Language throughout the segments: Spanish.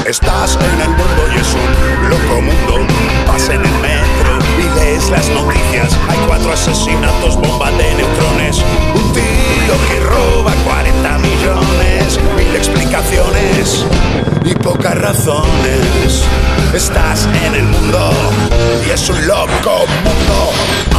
Estás en el mundo y es un loco mundo. Vas en el metro y lees las noticias. Hay 4 asesinatos, bomba de neutrones. Un tío que roba 40 millones. 1000 explicaciones y pocas razones. Estás en el mundo y es un loco mundo.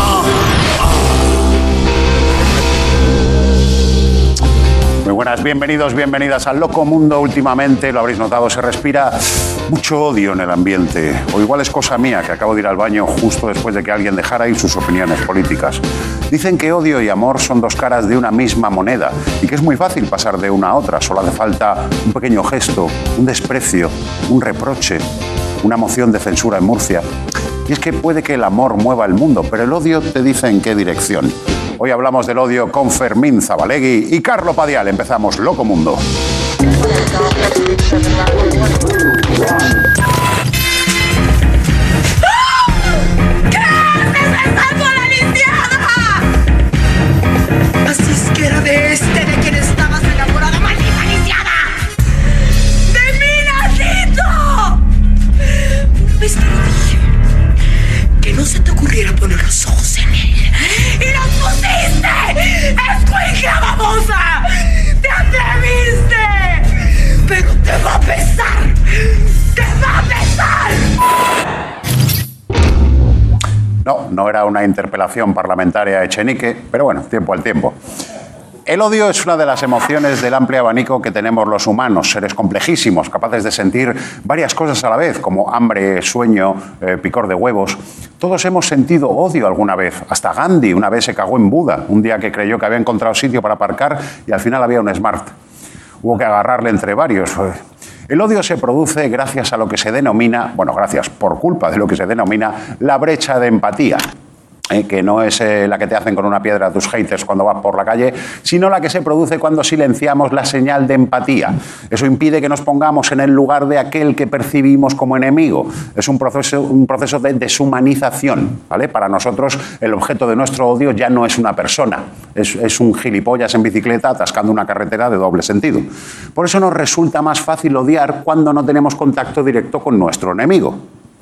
Muy buenas, bienvenidos, bienvenidas al Loco Mundo. Últimamente, lo habréis notado, se respira mucho odio en el ambiente. O igual es cosa mía, que acabo de ir al baño justo después de que alguien dejara ahí sus opiniones políticas. Dicen que odio y amor son 2 caras de una misma moneda y que es muy fácil pasar de una a otra. Solo hace falta un pequeño gesto, un desprecio, un reproche, una moción de censura en Murcia. Y es que puede que el amor mueva el mundo, pero el odio te dice en qué dirección. Hoy hablamos del odio con Fermín Zabalegui y Carlo Padial. Empezamos Loco Mundo. ¿Qué haces besando a la lisiada? Así es que era de de quien estabas enamorada, maldita lisiada. ¡De mi Nacito! Una vez te lo dije, que no se te ocurriera poner los ojos en él. ¡Y los pusiste! ¡Escuincla babosa! ¡Te atreviste! ¡Pero te va a pesar! ¡Te va a pesar! No era una interpelación parlamentaria echenique, pero bueno, tiempo al tiempo. El odio es una de las emociones del amplio abanico que tenemos los humanos, seres complejísimos, capaces de sentir varias cosas a la vez, como hambre, sueño, picor de huevos. Todos hemos sentido odio alguna vez. Hasta Gandhi una vez se cagó en Buda, un día que creyó que había encontrado sitio para aparcar y al final había un Smart. Hubo que agarrarle entre varios. El odio se produce gracias a lo que se denomina, por culpa de lo que se denomina la brecha de empatía. Que no es la que te hacen con una piedra a tus haters cuando vas por la calle, sino la que se produce cuando silenciamos la señal de empatía. Eso impide que nos pongamos en el lugar de aquel que percibimos como enemigo. Es un proceso de deshumanización, ¿vale? Para nosotros, el objeto de nuestro odio ya no es una persona, es un gilipollas en bicicleta atascando una carretera de doble sentido. Por eso nos resulta más fácil odiar cuando no tenemos contacto directo con nuestro enemigo.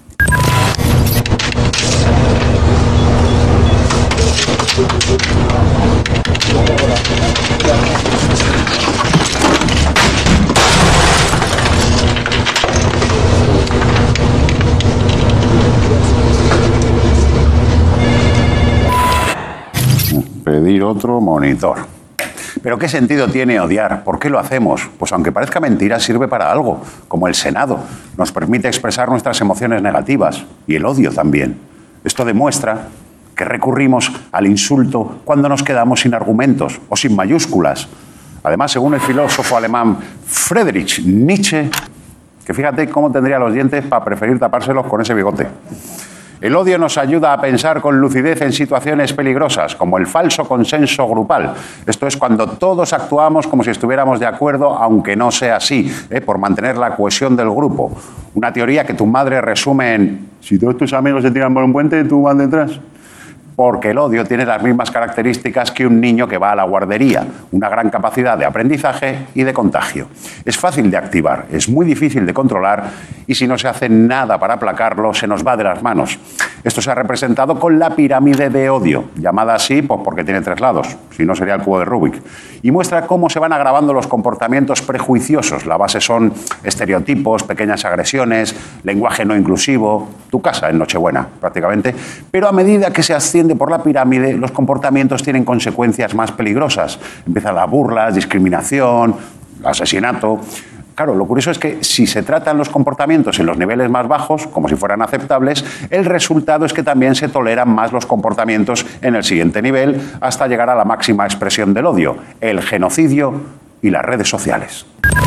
Pedir otro monitor. ¿Pero qué sentido tiene odiar? ¿Por qué lo hacemos? Pues aunque parezca mentira, sirve para algo, como el Senado. Nos permite expresar nuestras emociones negativas y el odio también. Esto demuestra que recurrimos al insulto cuando nos quedamos sin argumentos o sin mayúsculas. Además, según el filósofo alemán Friedrich Nietzsche, que fíjate cómo tendría los dientes para preferir tapárselos con ese bigote. El odio nos ayuda a pensar con lucidez en situaciones peligrosas, como el falso consenso grupal. Esto es cuando todos actuamos como si estuviéramos de acuerdo, aunque no sea así, por mantener la cohesión del grupo. Una teoría que tu madre resume en: si todos tus amigos se tiran por un puente, ¿tú vas detrás? Porque el odio tiene las mismas características que un niño que va a la guardería, una gran capacidad de aprendizaje y de contagio. Es fácil de activar, es muy difícil de controlar y si no se hace nada para aplacarlo, se nos va de las manos. Esto se ha representado con la pirámide de odio, llamada así pues porque tiene 3 lados, si no sería el cubo de Rubik, y muestra cómo se van agravando los comportamientos prejuiciosos. La base son estereotipos, pequeñas agresiones, lenguaje no inclusivo, tu casa en Nochebuena prácticamente, pero a medida que se asciende por la pirámide, los comportamientos tienen consecuencias más peligrosas. Empiezan las burlas, discriminación, asesinato. Claro, lo curioso es que si se tratan los comportamientos en los niveles más bajos, como si fueran aceptables, el resultado es que también se toleran más los comportamientos en el siguiente nivel hasta llegar a la máxima expresión del odio, el genocidio y las redes sociales.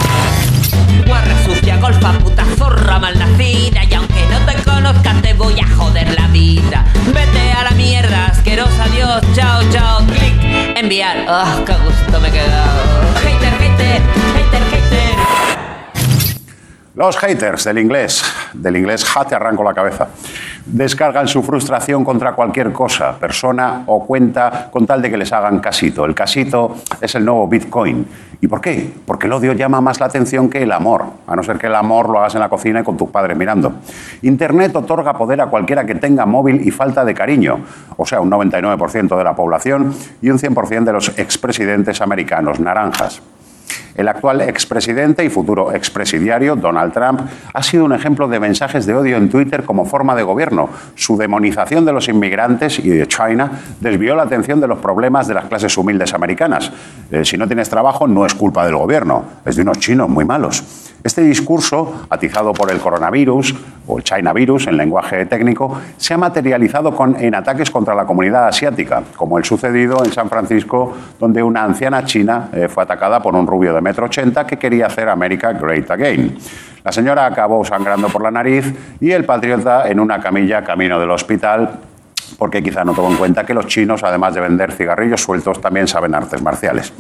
Guarra sucia, golfa, puta zorra malnacida, y aunque no te conozca te voy a joder la vida. Vete a la mierda, asquerosa, adiós, chao, chao, clic, enviar. ¡Ah, qué gusto me he quedado! Hater, hater, hater, hater. Los haters, del inglés hat, te arranco la cabeza. Descargan su frustración contra cualquier cosa, persona o cuenta, con tal de que les hagan casito. El casito es el nuevo Bitcoin. ¿Y por qué? Porque el odio llama más la atención que el amor, a no ser que el amor lo hagas en la cocina y con tus padres mirando. Internet otorga poder a cualquiera que tenga móvil y falta de cariño, o sea, un 99% de la población y un 100% de los expresidentes americanos naranjas. El actual expresidente y futuro expresidiario, Donald Trump, ha sido un ejemplo de mensajes de odio en Twitter como forma de gobierno. Su demonización de los inmigrantes y de China desvió la atención de los problemas de las clases humildes americanas. Si no tienes trabajo, no es culpa del gobierno, es de unos chinos muy malos. Este discurso, atizado por el coronavirus, o el China virus en lenguaje técnico, se ha materializado en ataques contra la comunidad asiática, como el sucedido en San Francisco, donde una anciana china fue atacada por un rubio de 1,80 m que quería hacer America Great Again. La señora acabó sangrando por la nariz y el patriota en una camilla camino del hospital, porque quizá no tomó en cuenta que los chinos, además de vender cigarrillos sueltos, también saben artes marciales.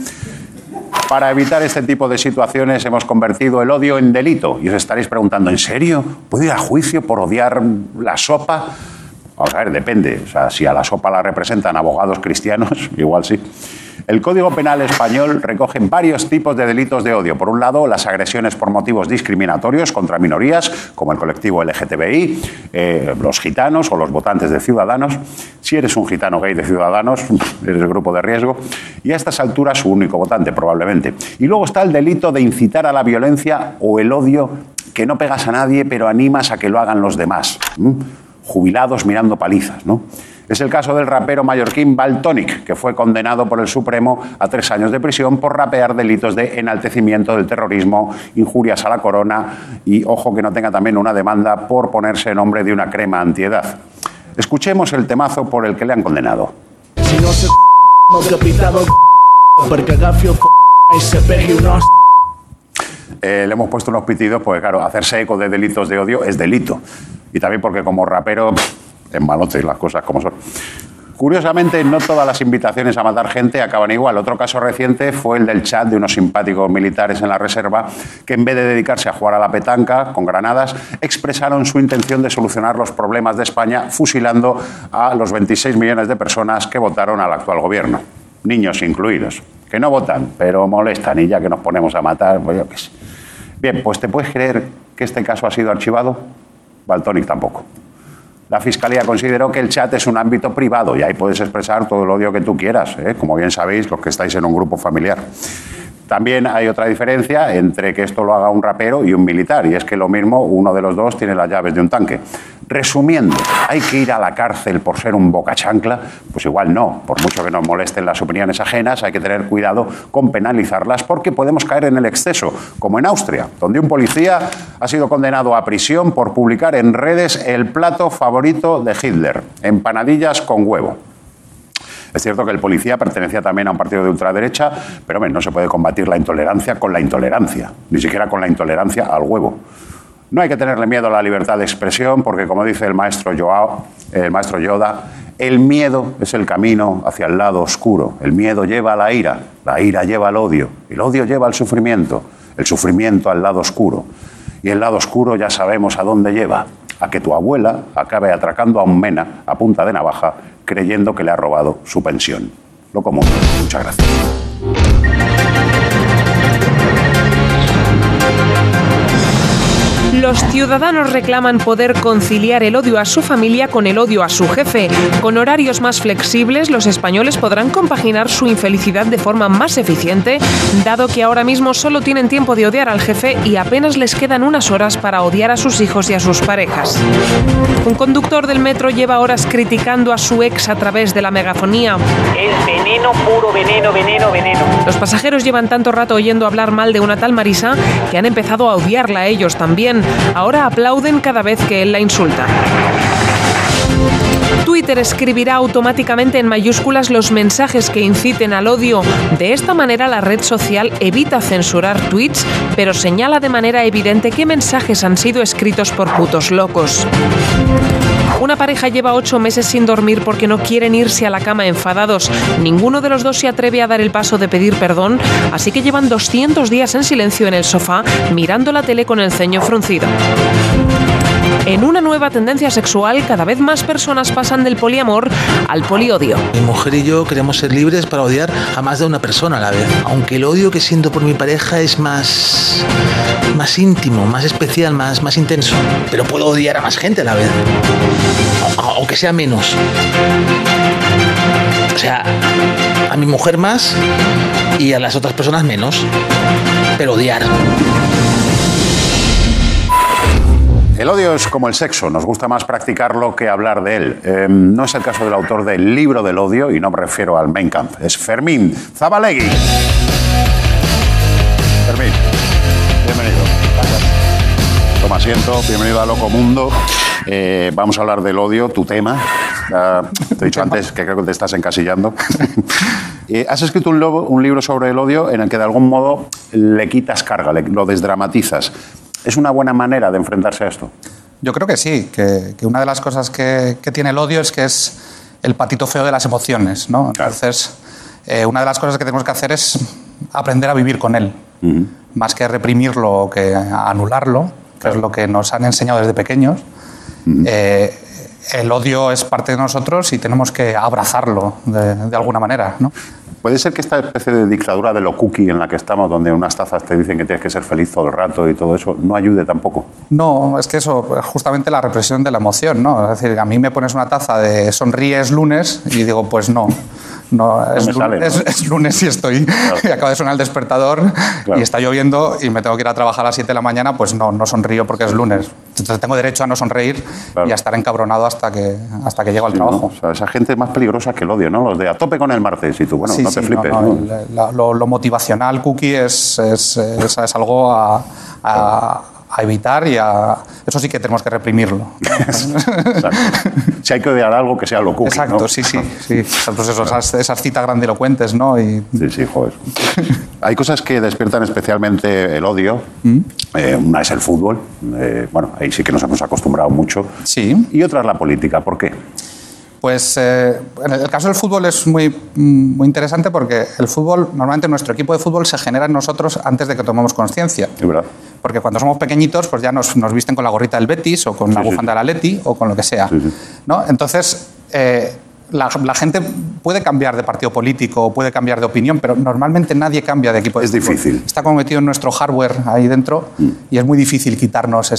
Para evitar este tipo de situaciones hemos convertido el odio en delito. Y os estaréis preguntando, ¿en serio? ¿Puedo ir a juicio por odiar la sopa? Vamos a ver, depende. O sea, si a la sopa la representan abogados cristianos, igual sí. El Código Penal español recoge varios tipos de delitos de odio. Por un lado, las agresiones por motivos discriminatorios contra minorías, como el colectivo LGTBI, los gitanos o los votantes de Ciudadanos. Si eres un gitano gay de Ciudadanos, eres el grupo de riesgo. Y a estas alturas, su único votante, probablemente. Y luego está el delito de incitar a la violencia o el odio, que no pegas a nadie, pero animas a que lo hagan los demás. Jubilados mirando palizas, ¿no? Es el caso del rapero mallorquín Valtònyc, que fue condenado por el Supremo a 3 años de prisión por rapear delitos de enaltecimiento del terrorismo, injurias a la corona y, ojo, que no tenga también una demanda por ponerse en nombre de una crema antiedad. Escuchemos el temazo por el que le han condenado. Si no se capitado porque agafio y se pegue unos. Le hemos puesto unos pitidos porque, claro, hacerse eco de delitos de odio es delito. Y también porque como rapero es malote las cosas como son. Curiosamente, no todas las invitaciones a matar gente acaban igual. Otro caso reciente fue el del chat de unos simpáticos militares en la reserva que, en vez de dedicarse a jugar a la petanca con granadas, expresaron su intención de solucionar los problemas de España fusilando a los 26 millones de personas que votaron al actual gobierno, niños incluidos, que no votan, pero molestan, y ya que nos ponemos a matar, pues yo qué sé. Bien, pues ¿te puedes creer que este caso ha sido archivado? Valtònyc tampoco. La Fiscalía consideró que el chat es un ámbito privado y ahí puedes expresar todo el odio que tú quieras, como bien sabéis los que estáis en un grupo familiar. También hay otra diferencia entre que esto lo haga un rapero y un militar, y es que lo mismo, uno de los dos tiene las llaves de un tanque. Resumiendo, ¿hay que ir a la cárcel por ser un bocachancla? Pues igual no. Por mucho que nos molesten las opiniones ajenas, hay que tener cuidado con penalizarlas porque podemos caer en el exceso, como en Austria, donde un policía ha sido condenado a prisión por publicar en redes el plato favorito de Hitler, empanadillas con huevo. Es cierto que el policía pertenecía también a un partido de ultraderecha, pero hombre, no se puede combatir la intolerancia con la intolerancia, ni siquiera con la intolerancia al huevo. No hay que tenerle miedo a la libertad de expresión porque, como dice el maestro Yoda, el miedo es el camino hacia el lado oscuro. El miedo lleva a la ira lleva al odio, el odio lleva al sufrimiento, el sufrimiento al lado oscuro. Y el lado oscuro ya sabemos a dónde lleva, a que tu abuela acabe atracando a un mena a punta de navaja creyendo que le ha robado su pensión. Lo común. Muchas gracias. Los ciudadanos reclaman poder conciliar el odio a su familia con el odio a su jefe. Con horarios más flexibles, los españoles podrán compaginar su infelicidad de forma más eficiente, dado que ahora mismo solo tienen tiempo de odiar al jefe y apenas les quedan unas horas para odiar a sus hijos y a sus parejas. Un conductor del metro lleva horas criticando a su ex a través de la megafonía. Es veneno, puro veneno, veneno, veneno. Los pasajeros llevan tanto rato oyendo hablar mal de una tal Marisa que han empezado a odiarla a ellos también. Ahora aplauden cada vez que él la insulta. Twitter escribirá automáticamente en mayúsculas los mensajes que inciten al odio. De esta manera, la red social evita censurar tweets, pero señala de manera evidente qué mensajes han sido escritos por putos locos. Una pareja lleva 8 meses sin dormir porque no quieren irse a la cama enfadados. Ninguno de los dos se atreve a dar el paso de pedir perdón, así que llevan 200 días en silencio en el sofá, mirando la tele con el ceño fruncido. En una nueva tendencia sexual, cada vez más personas pasan del poliamor al poliodio. Mi mujer y yo queremos ser libres para odiar a más de una persona a la vez. Aunque el odio que siento por mi pareja es más íntimo, más especial, más intenso. Pero puedo odiar a más gente a la vez. Aunque sea menos. O sea, a mi mujer más y a las otras personas menos. Pero odiar. El odio es como el sexo, nos gusta más practicarlo que hablar de él. No es el caso del autor del libro del odio, y no me refiero al Mein Kampf, es Fermín Zabalegui. Fermín, bienvenido. Gracias. Toma asiento, bienvenido a Loco Mundo. Vamos a hablar del odio, tu tema. Te he dicho antes que creo que te estás encasillando. Has escrito un libro sobre el odio en el que de algún modo le quitas carga, lo desdramatizas. ¿Es una buena manera de enfrentarse a esto? Yo creo que sí, que una de las cosas que tiene el odio es que es el patito feo de las emociones, ¿no? Claro. Entonces, una de las cosas que tenemos que hacer es aprender a vivir con él, más que reprimirlo o que anularlo, que es lo que nos han enseñado desde pequeños. El odio es parte de nosotros y tenemos que abrazarlo de alguna manera, ¿no? ¿Puede ser que esta especie de dictadura de lo cookie en la que estamos, donde unas tazas te dicen que tienes que ser feliz todo el rato y todo eso, no ayude tampoco? No, es que eso es justamente la represión de la emoción, ¿no? Es decir, a mí me pones una taza de sonríes lunes y digo, pues no. No, es lunes y estoy. Claro. Y acaba de sonar el despertador, claro, y está lloviendo y me tengo que ir a trabajar a las 7 de la mañana, pues no sonrío porque es lunes. Entonces tengo derecho a no sonreír, claro, y a estar encabronado hasta que llego al trabajo. ¿No? O sea, esa gente es más peligrosa que el odio, ¿no? Los de a tope con el martes y tú, bueno, sí, no te flipes. Lo motivacional cookie es algo a evitar y eso sí que tenemos que reprimirlo. Si hay que odiar algo, que sea lo cookie. Exacto, ¿no? sí. Pues eso, esas citas grandilocuentes, ¿no? Sí, joder. Hay cosas que despiertan especialmente el odio. Una es el fútbol. Bueno, ahí sí que nos hemos acostumbrado mucho. Sí. Y otra es la política. ¿Por qué? Pues en el caso del fútbol es muy interesante porque el fútbol, normalmente nuestro equipo de fútbol se genera en nosotros antes de que tomemos conciencia. Es verdad. Porque cuando somos pequeñitos pues ya nos visten con la gorrita del Betis o con la bufanda del Atleti o con lo que sea. ¿No? Entonces, la gente puede cambiar de partido político o puede cambiar de opinión, pero normalmente nadie cambia de equipo de fútbol. Es difícil. Está como metido en nuestro hardware ahí dentro y es muy difícil quitarnos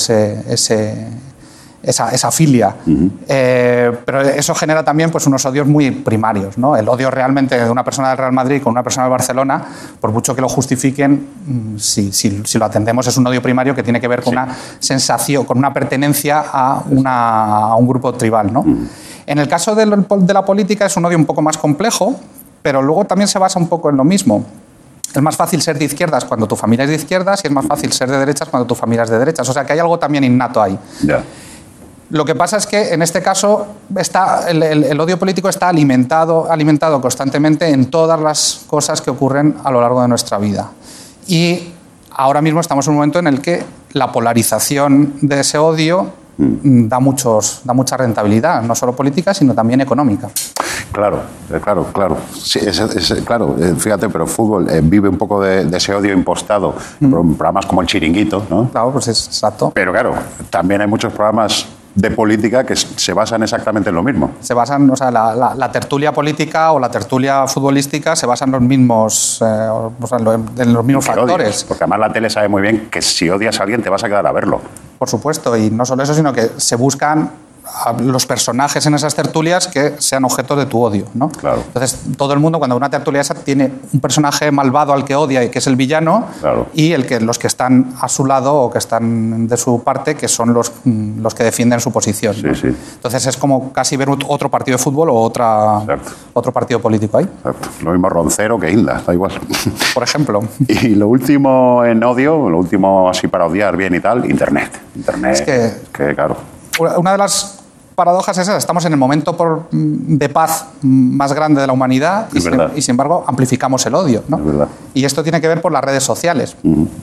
esa filia. Pero eso genera también pues, unos odios muy primarios, ¿no? El odio realmente de una persona del Real Madrid con una persona del Barcelona, por mucho que lo justifiquen, si lo atendemos, es un odio primario que tiene que ver con una sensación, con una pertenencia a un grupo tribal, ¿no? En el caso de la política es un odio un poco más complejo, pero luego también se basa un poco en lo mismo. Es más fácil ser de izquierdas cuando tu familia es de izquierdas y es más fácil ser de derechas cuando tu familia es de derechas. O sea que hay algo también innato ahí. Yeah. Lo que pasa es que en este caso el odio político está alimentado constantemente en todas las cosas que ocurren a lo largo de nuestra vida. Y ahora mismo estamos en un momento en el que la polarización de ese odio da mucha rentabilidad, no solo política, sino también económica. Claro. Sí, claro, fíjate, pero el fútbol vive un poco de ese odio impostado. Programas como El Chiringuito, ¿no? Claro, pues es exacto. Pero claro, también hay muchos programas de política que se basan exactamente en lo mismo. Se basan, o sea, la tertulia política o la tertulia futbolística se basan en los mismos, en los mismos factores. Odias, porque además la tele sabe muy bien que si odias a alguien te vas a quedar a verlo. Por supuesto, y no solo eso, sino que se buscan a los personajes en esas tertulias que sean objetos de tu odio, ¿no? Claro. Entonces, todo el mundo, cuando una tertulia esa tiene un personaje malvado al que odia y que es el villano, claro, y los que están a su lado o que están de su parte, que son los que defienden su posición. Sí, ¿no? Sí. Entonces, es como casi ver otro partido de fútbol o otro partido político ahí. Exacto. Lo mismo Roncero que Inda, da igual. Por ejemplo. Y lo último en odio, lo último así para odiar bien y tal, Internet. Es que claro. Una de las paradojas es esa, estamos en el momento de paz más grande de la humanidad y sin embargo amplificamos el odio, ¿no? Y esto tiene que ver por las redes sociales.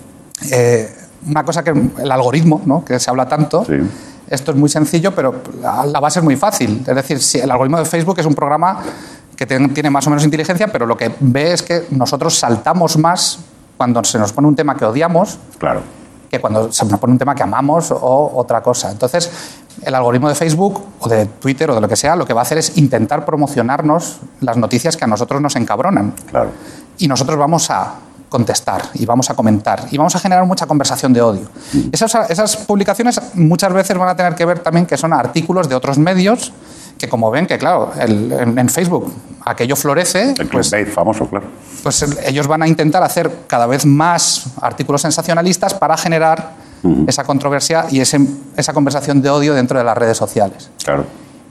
Una cosa que el algoritmo, ¿no? Que se habla tanto, esto es muy sencillo, pero la base es muy fácil. Es decir, si el algoritmo de Facebook es un programa que tiene más o menos inteligencia, pero lo que ve es que nosotros saltamos más cuando se nos pone un tema que odiamos. Claro. que cuando se nos pone un tema que amamos o otra cosa. Entonces, el algoritmo de Facebook o de Twitter o de lo que sea, lo que va a hacer es intentar promocionarnos las noticias que a nosotros nos encabronan. Claro. Y nosotros vamos a contestar y vamos a comentar y vamos a generar mucha conversación de odio. Esas publicaciones muchas veces van a tener que ver también que son artículos de otros medios que, como ven que, claro, en Facebook aquello florece... El clickbait famoso, claro. Pues ellos van a intentar hacer cada vez más artículos sensacionalistas para generar esa controversia y esa conversación de odio dentro de las redes sociales. Claro.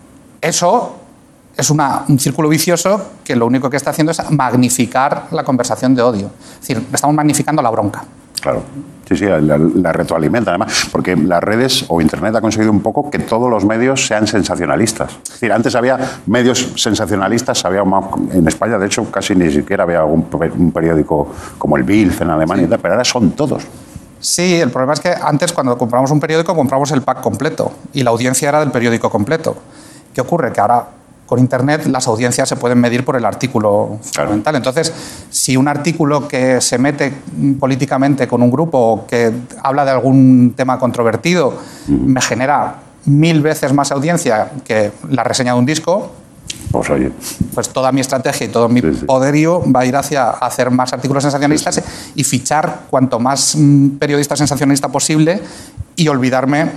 Eso es un círculo vicioso que lo único que está haciendo es magnificar la conversación de odio. Es decir, estamos magnificando la bronca. Claro. Sí, la retroalimenta, además, porque las redes o Internet ha conseguido un poco que todos los medios sean sensacionalistas. Es decir, antes había medios sensacionalistas, en España, de hecho, casi ni siquiera había un periódico como el Bild en Alemania, y tal, pero ahora son todos. Sí, el problema es que antes, cuando compramos un periódico, compramos el pack completo y la audiencia era del periódico completo. ¿Qué ocurre? Que ahora, con Internet, las audiencias se pueden medir por el artículo fundamental. Entonces, si un artículo que se mete políticamente con un grupo o que habla de algún tema controvertido me genera 1000 veces más audiencia que la reseña de un disco, pues oye, pues toda mi estrategia y todo mi poderío va a ir hacia hacer más artículos sensacionalistas y fichar cuanto más periodista sensacionalista posible y olvidarme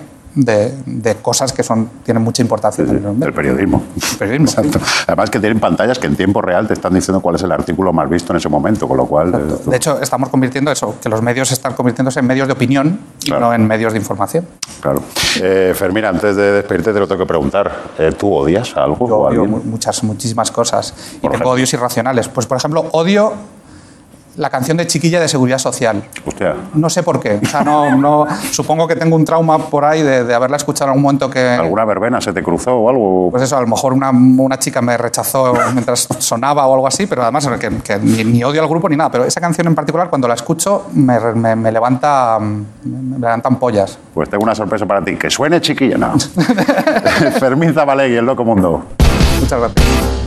de cosas que tienen mucha importancia. El periodismo. Exacto. Además que tienen pantallas que en tiempo real te están diciendo cuál es el artículo más visto en ese momento, con lo cual... De hecho, estamos convirtiendo eso, que los medios están convirtiéndose en medios de opinión y no en medios de información. Claro. Fermín, antes de despedirte te lo tengo que preguntar. ¿Tú odias algo? Yo odio muchísimas cosas. Y tengo odios irracionales. Pues, por ejemplo, odio la canción de Chiquilla de Seguridad Social. Hostia. No sé por qué. O sea, no, supongo que tengo un trauma por ahí de haberla escuchado en algún momento que... ¿Alguna verbena se te cruzó o algo? Pues eso, a lo mejor una chica me rechazó mientras sonaba o algo así, pero además que ni odio al grupo ni nada. Pero esa canción en particular, cuando la escucho, me levantan pollas. Pues tengo una sorpresa para ti. Que suene Chiquilla, no. Fermín Zabalegui, El Loco Mundo. Muchas gracias.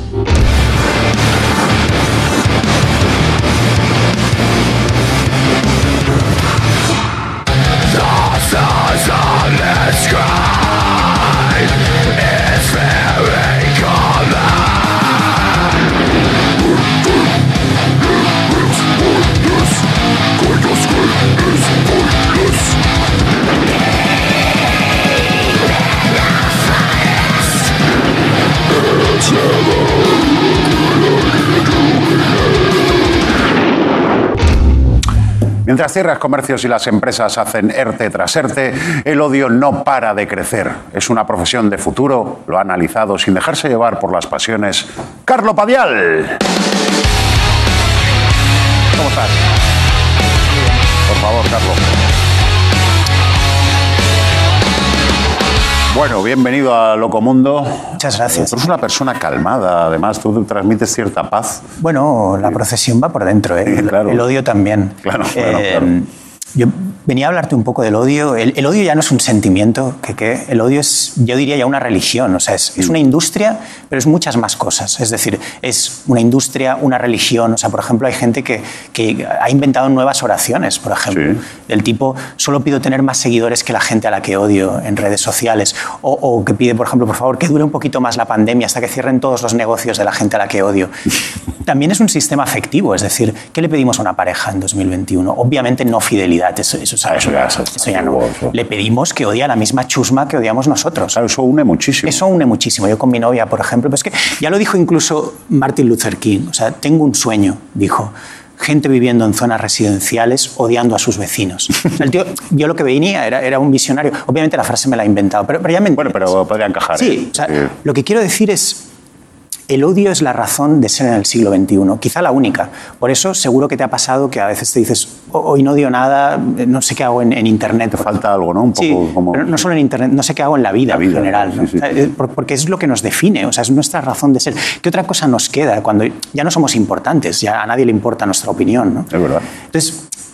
Mientras cierras comercios y las empresas hacen ERTE tras ERTE, el odio no para de crecer. Es una profesión de futuro, lo ha analizado sin dejarse llevar por las pasiones. ¡Carlo Padial! ¿Cómo estás? Por favor, Carlos. Bueno, bienvenido a Locomundo. Muchas gracias. Tú eres una persona calmada, además, tú transmites cierta paz. Bueno, la procesión va por dentro, ¿eh? Claro. El odio también. Claro. Yo venía a hablarte un poco del odio. El odio ya no es un sentimiento, que el odio es, yo diría, ya una religión. O sea, es una industria, pero es muchas más cosas. Es decir, es una industria, una religión. O sea, por ejemplo, hay gente que ha inventado nuevas oraciones, por ejemplo, del tipo, solo pido tener más seguidores que la gente a la que odio en redes sociales. O que pide, por ejemplo, por favor, que dure un poquito más la pandemia hasta que cierren todos los negocios de la gente a la que odio. También es un sistema afectivo. Es decir, ¿qué le pedimos a una pareja en 2021? Obviamente no fidelidad. Eso ya no. Le pedimos que odie a la misma chusma que odiamos nosotros. Claro, eso une muchísimo. Eso une muchísimo. Yo con mi novia, por ejemplo, pues que ya lo dijo incluso Martin Luther King. O sea, tengo un sueño, dijo. Gente viviendo en zonas residenciales odiando a sus vecinos. El tío, yo lo que venía era un visionario. Obviamente la frase me la he inventado, pero ya me entiendes. Bueno, pero podría encajar. Sí, o sea, lo que quiero decir es... El odio es la razón de ser en el siglo XXI, quizá la única. Por eso seguro que te ha pasado que a veces te dices, hoy no odio nada, no sé qué hago en Internet. Te falta algo, ¿no? Un poco sí, como... pero no solo en Internet, no sé qué hago en la vida en general. ¿no? Sí. O sea, porque es lo que nos define, o sea, es nuestra razón de ser. ¿Qué otra cosa nos queda cuando ya no somos importantes? Ya a nadie le importa nuestra opinión, ¿no? Es verdad. Entonces,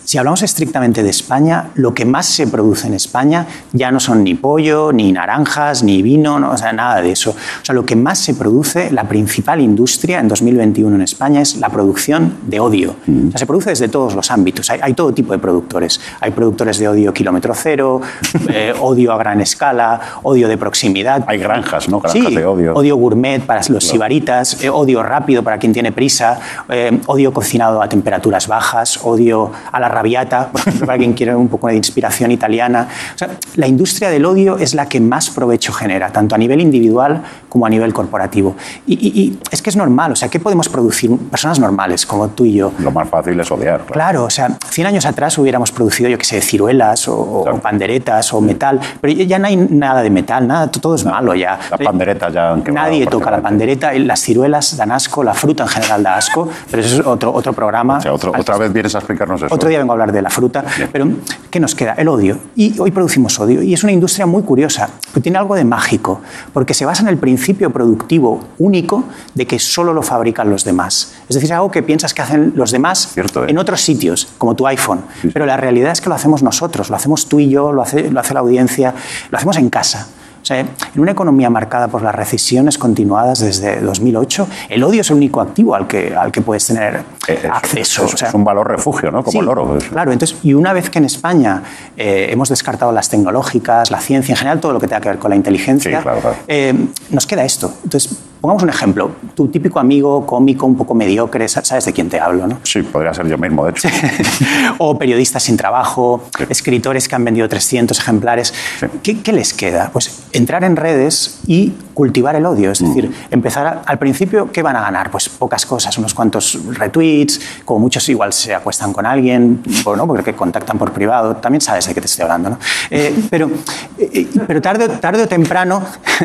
si hablamos estrictamente de España, lo que más se produce en España ya no son ni pollo, ni naranjas, ni vino, no, o sea, nada de eso. O sea, lo que más se produce, la principal industria en 2021 en España es la producción de odio. O sea, se produce desde todos los ámbitos. Hay todo tipo de productores. Hay productores de odio kilómetro cero, odio a gran escala, odio de proximidad. Hay granjas, ¿no? Granjas de odio. Odio gourmet para los sibaritas, odio rápido para quien tiene prisa, odio cocinado a temperaturas bajas, odio a la rabiata, por ejemplo, para quien quiere un poco de inspiración italiana. O sea, la industria del odio es la que más provecho genera, tanto a nivel individual como a nivel corporativo. Y es que es normal, o sea, ¿qué podemos producir? Personas normales, como tú y yo. Lo más fácil es odiar. Claro, o sea, 100 años atrás hubiéramos producido, yo qué sé, ciruelas o panderetas o metal, pero ya no hay nada de metal, nada, todo es malo ya. Las panderetas ya han quebrado. Nadie toca la pandereta, las ciruelas dan asco, la fruta en general da asco, pero eso es otro programa. O sea, otra vez vienes a explicarnos eso. Otro día vengo a hablar de la fruta, Bien. pero ¿qué nos queda? El odio. Y hoy producimos odio, y es una industria muy curiosa, que tiene algo de mágico, porque se basa en el principio productivo único de que solo lo fabrican los demás. Es decir, algo que piensas que hacen los demás en otros sitios, como tu iPhone, pero la realidad es que lo hacemos nosotros, lo hacemos tú y yo, lo hace la audiencia, lo hacemos en casa. O sea, en una economía marcada por las recesiones continuadas desde 2008, el odio es el único activo al que puedes tener acceso. Es un valor refugio, ¿no? Como sí, el oro. Claro, entonces, y una vez que en España hemos descartado las tecnológicas, la ciencia, en general todo lo que tenga que ver con la inteligencia, sí, claro. nos queda esto. Entonces, pongamos un ejemplo. Tu típico amigo cómico, un poco mediocre, sabes de quién te hablo, ¿no? Sí, podría ser yo mismo, de hecho. O periodistas sin trabajo, escritores que han vendido 300 ejemplares. Sí. ¿Qué les queda? Pues entrar en redes y cultivar el odio. Es decir, empezar al principio, ¿qué van a ganar? Pues pocas cosas, unos cuantos retweets, como muchos igual se acuestan con alguien, ¿no? Porque contactan por privado. También sabes de qué te estoy hablando, ¿no? Pero tarde o temprano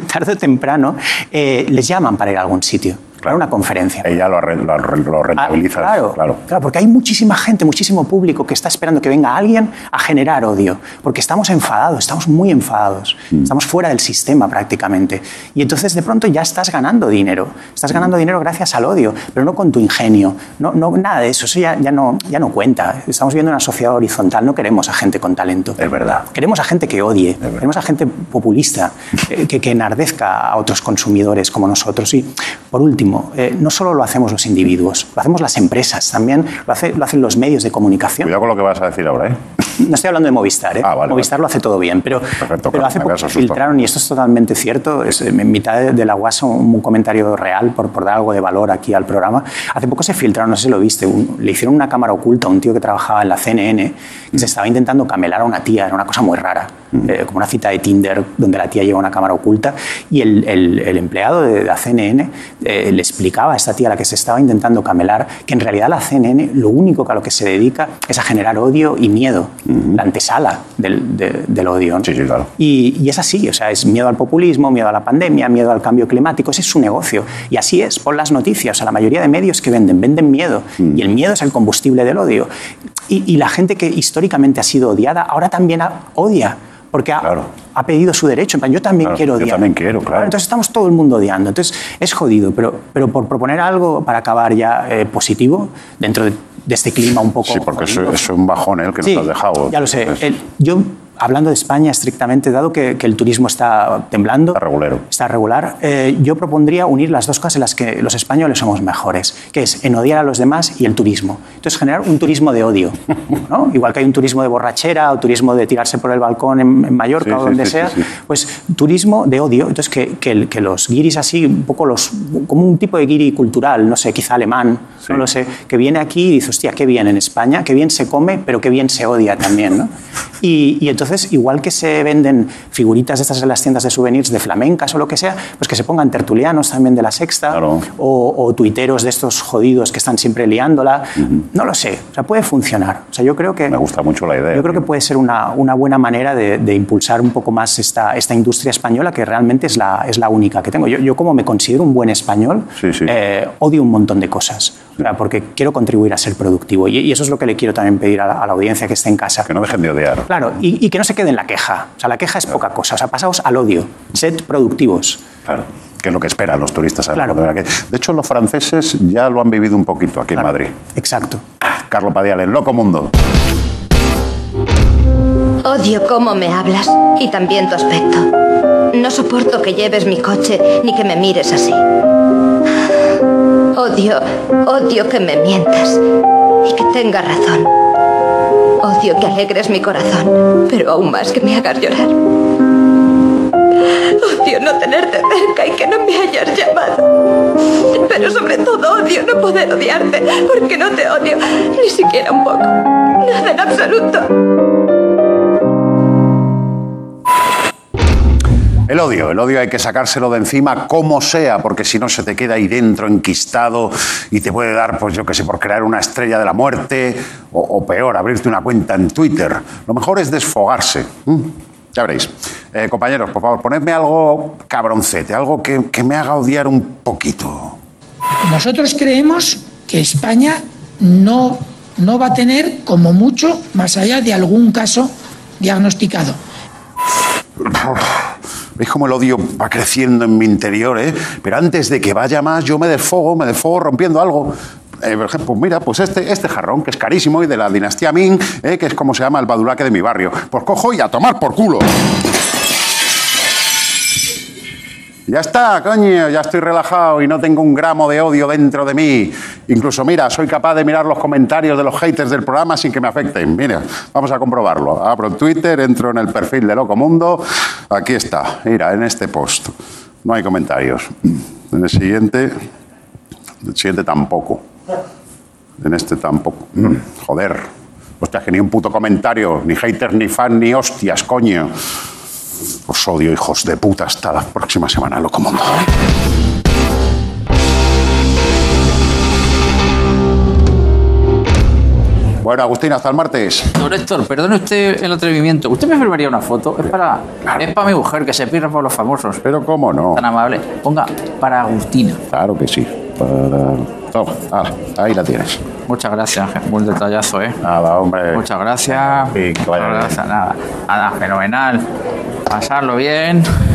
les llaman para ir a algún sitio. Para una conferencia. Y ya lo rentabilizas. Claro, porque hay muchísima gente, muchísimo público que está esperando que venga alguien a generar odio, porque estamos enfadados, estamos muy enfadados, estamos fuera del sistema prácticamente. Y entonces de pronto ya estás ganando dinero. Estás ganando dinero gracias al odio, pero no con tu ingenio. No, nada de eso, ya no cuenta. Estamos viviendo una sociedad horizontal, no queremos a gente con talento. Es verdad. Queremos a gente que odie, queremos a gente populista, que enardezca a otros consumidores como nosotros. Y por último, no solo lo hacemos los individuos, lo hacemos las empresas también, lo hacen los medios de comunicación. Cuidado con lo que vas a decir ahora, ¿eh? No estoy hablando de Movistar, ¿eh? Vale, Movistar lo hace todo bien, pero hace poco filtraron, y esto es totalmente cierto, en mitad de la guasa un comentario real por dar algo de valor aquí al programa. Hace poco se filtraron, no sé si lo viste, le hicieron una cámara oculta a un tío que trabajaba en la CNN, que se estaba intentando camelar a una tía, era una cosa muy rara, como una cita de Tinder donde la tía lleva una cámara oculta, y el empleado de la CNN le explicaba a esta tía a la que se estaba intentando camelar que en realidad la CNN lo único que a lo que se dedica es a generar odio y miedo, la antesala del odio, ¿no? Sí, claro. Y es así, o sea, es miedo al populismo, miedo a la pandemia, miedo al cambio climático, ese es su negocio. Y así es, pon las noticias, o sea, la mayoría de medios que venden miedo, y el miedo es el combustible del odio. Y la gente que históricamente ha sido odiada ahora también odia, porque ha pedido su derecho. En plan, yo también quiero odiar. Yo también quiero, claro. Entonces estamos todo el mundo odiando. Entonces es jodido, pero por proponer algo para acabar ya positivo dentro de este clima un poco... Sí, porque es un bajón el que nos has dejado. Ya lo sé. Yo, hablando de España estrictamente, dado que el turismo está temblando... Está regular. Yo propondría unir las dos cosas en las que los españoles somos mejores, que es en odiar a los demás y el turismo. Entonces, generar un turismo de odio, ¿no? Igual que hay un turismo de borrachera o turismo de tirarse por el balcón en Mallorca o donde sea, pues turismo de odio. Entonces, que los guiris así, un poco como un tipo de guiri cultural, no sé, quizá alemán, no lo sé, que viene aquí y dice, hostia, qué bien en España, qué bien se come, pero qué bien se odia también, ¿no? Y entonces, igual que se venden figuritas de estas en las tiendas de souvenirs de flamencas o lo que sea, pues que se pongan tertulianos también de La Sexta, o tuiteros de estos jodidos que están siempre liándola. No lo sé, o sea, puede funcionar. O sea, yo creo que... Me gusta mucho la idea. Yo creo que puede ser una buena manera de impulsar un poco más esta industria española, que realmente es la única que tengo. Yo como me considero un buen español, odio un montón de cosas, o sea, porque quiero contribuir a ser productivo. Y eso es lo que le quiero también pedir a la audiencia que esté en casa. Que no dejen de odiar. Claro, y que no se quede en la queja. O sea, la queja es poca cosa. O sea, pasaos al odio. Sed productivos. Claro, que es lo que esperan los turistas. Claro. De hecho, los franceses ya lo han vivido un poquito aquí en Madrid. Exacto. Carlo Padial, en Loco Mundo. Odio cómo me hablas y también tu aspecto. No soporto que lleves mi coche ni que me mires así. Odio que me mientas y que tengas razón. Odio que alegres mi corazón, pero aún más que me hagas llorar. Odio no tenerte cerca y que no me hayas llamado. Pero sobre todo odio no poder odiarte, porque no te odio, ni siquiera un poco. Nada en absoluto. El odio hay que sacárselo de encima como sea, porque si no se te queda ahí dentro enquistado y te puede dar, pues yo qué sé, por crear una estrella de la muerte o peor, abrirte una cuenta en Twitter. Lo mejor es desfogarse. Ya veréis. Compañeros, por favor, ponedme algo cabroncete, algo que me haga odiar un poquito. Nosotros creemos que España no va a tener, como mucho, más allá de algún caso diagnosticado. ¿Veis cómo el odio va creciendo en mi interior, eh? Pero antes de que vaya más, yo me desfogo rompiendo algo. Por ejemplo, mira, pues este jarrón, que es carísimo y de la dinastía Ming, que es como se llama el badulaque de mi barrio. Pues cojo y a tomar por culo. Ya está, coño, ya estoy relajado y no tengo un gramo de odio dentro de mí. Incluso, mira, soy capaz de mirar los comentarios de los haters del programa sin que me afecten. Mira, vamos a comprobarlo. Abro Twitter, entro en el perfil de Locomundo. Aquí está, mira, en este post. No hay comentarios. En el siguiente tampoco. En este tampoco. Joder. Hostia, que ni un puto comentario. Ni haters, ni fan, ni hostias, coño. Os odio, hijos de puta. Hasta la próxima semana, Locomundo. Bueno, Agustín, hasta el martes. Don Héctor, perdone usted el atrevimiento. ¿Usted me firmaría una foto? Es para mi mujer, que se pirra por los famosos. Pero cómo no. Tan amable. Ponga para Agustina. Claro que sí. Toma, ahí la tienes. Muchas gracias, buen detallazo, ¿eh? Nada, hombre. Muchas gracias. Sí, que vaya bien. Nada, fenomenal. Pasarlo bien.